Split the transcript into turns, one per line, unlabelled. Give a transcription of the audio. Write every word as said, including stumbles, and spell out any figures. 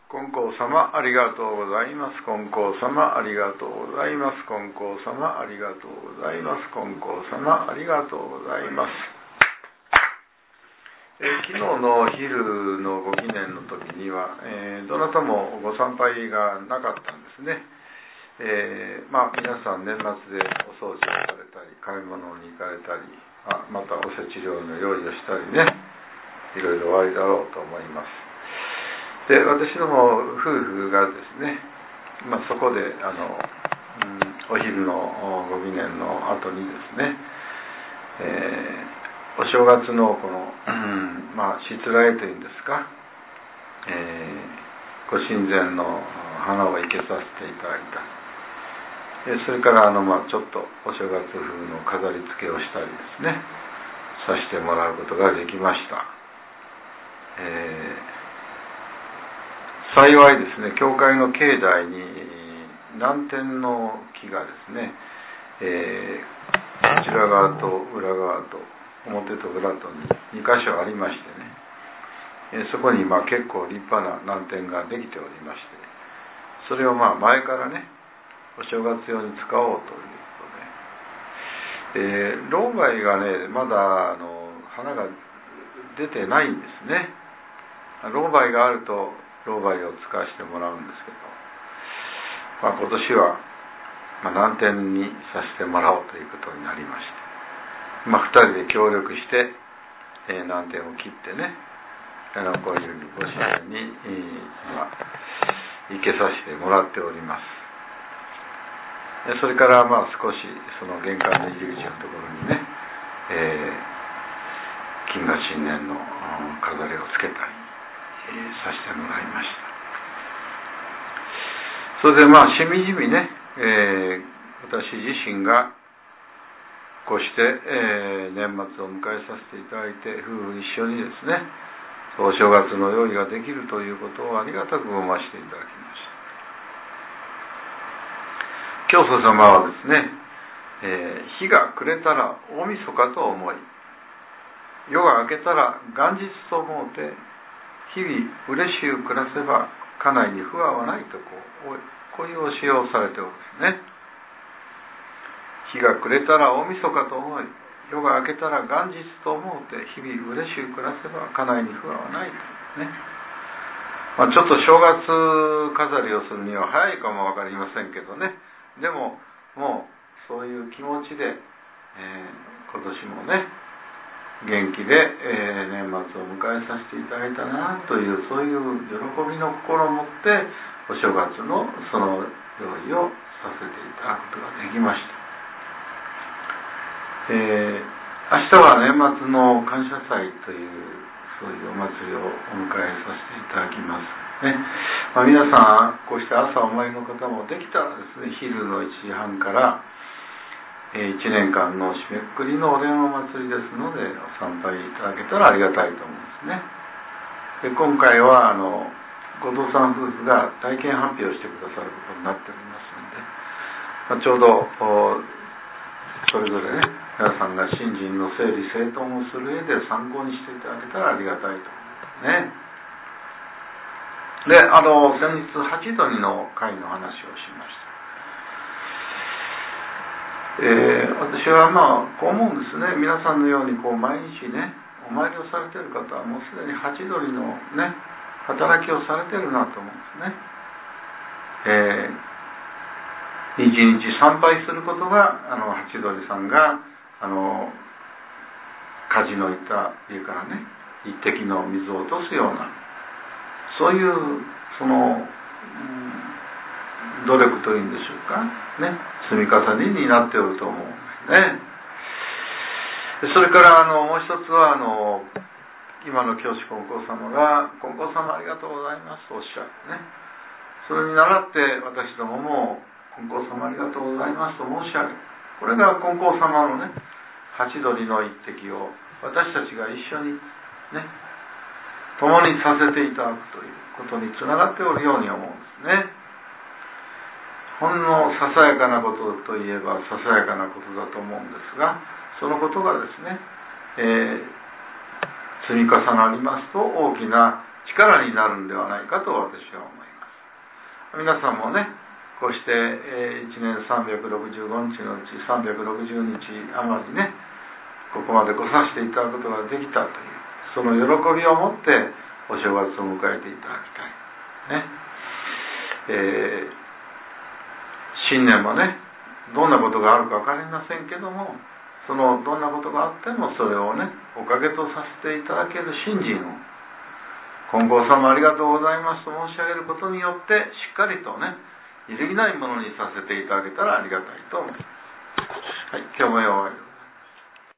金光様ありがとうございます。金光様ありがとうございます。金光様ありがとうございます。金光様ありがとうございます。えー、昨日の昼のご記念の時には、えー、どなたもご参拝がなかったんですね。えー、まあ皆さん年末でお掃除をされたり、買い物に行かれたり、あまたおせち料理の用意をしたりね、いろいろおありだろうと思います。で、私ども夫婦がですね、まあ、そこであの、うん、お昼のご記念の後にですね、えー、お正月のこの、うんまあ、しつらえというんですか、えー、ご神前の花を生けさせていただいた。それからあの、まあ、ちょっとお正月風の飾り付けをしたりですね、させてもらうことができました。えー幸いですね、教会の境内に南天の木がですね、えー、こちら側と裏側と表と裏とにか所ありましてね、えー、そこにまあ結構立派な南天ができておりまして、それをまあ前からね、お正月用に使おうということで、えー、老梅がね、まだあの花が出てないんですね。老梅があると老梅を使わせてもらうんですけど、まあ、今年は、まあ、南天にさせてもらおうということになりまして、まあ、ふたりで協力して、えー、南天を切ってね、あのこういうご神前に、えーまあ、生けさせてもらっております。でそれからまあ少しその玄関の入り口のところにね、えー、金河新年の飾りをつけたりさせてもらいました。それでまあしみじみね、えー、私自身がこうして、えー、年末を迎えさせていただいて、夫婦一緒にですね、お正月の用意ができるということをありがたく思わせていただきました。教祖様はですね、えー、日が暮れたら大晦日と思い、夜が明けたら元日と思うて、日々嬉しゅう暮らせば家内に不安はないとこう、こういう教えをされておるんですね。日が暮れたら大晦日と思い、夜が明けたら元日と思うて日々嬉しゅう暮らせば家内に不安はないとね。まあ、ちょっと正月飾りをするには早いかもわかりませんけどね。でももうそういう気持ちで、えー、今年もね元気で、えー、年末を迎えさせていただいたなという、そういう喜びの心を持ってお正月のその用意をさせていただくことができました。えー、明日は年末の感謝祭というそういうお祭りをお迎えさせていただきますね。まあ、皆さんこうして朝お参りの方もできたらですね、昼のいちじはんからいちねんかんの締めくくりのおでんお祭りですので、お参拝いただけたらありがたいと思うんですね。で今回はあの後藤さん夫婦が体験発表してくださることになっておりますので、まあ、ちょうどそれぞれね、皆さんが信心の整理整頓をする上で参考にしていただけたらありがたいと思いますね。で、あの先日はちどりの会の話をしました。えー、私はまあこう思うんですね。皆さんのようにこう毎日ねお参りをされている方はもうすでにハチドリのね働きをされているなと思うんですね。えー、日々参拝することがあのハチドリさんがあの火事のいた家からね一滴の水を落とすようなそういうその、うん努力というんでしょうかね、積み重ねになっておると思うんですね。それからあのもう一つはあの今の教師金光様が「金光様ありがとうございます」とおっしゃるね。それに倣って私どもも「金光様ありがとうございます」と申し上げる。これが金光様のねハチドリの一滴を私たちが一緒にね共にさせていただくということにつながっておるように思うんですね。ほんのささやかなことといえばささやかなことだと思うんですが、そのことがですね、えー、積み重なりますと大きな力になるんではないかと私は思います。皆さんもね、こうしていちねんさんびゃくろくじゅうごにちのうちさんびゃくろくじゅうにち余りね、ここまで来させていただくことができたというその喜びを持ってお正月を迎えていただきたいね。えー、新年もね、どんなことがあるか分かりませんけども、そのどんなことがあってもそれをね、おかげとさせていただける信心を金剛様ありがとうございますと申し上げることによってしっかりとね、揺るぎないものにさせていただけたらありがたいと思います。はい、今日もよう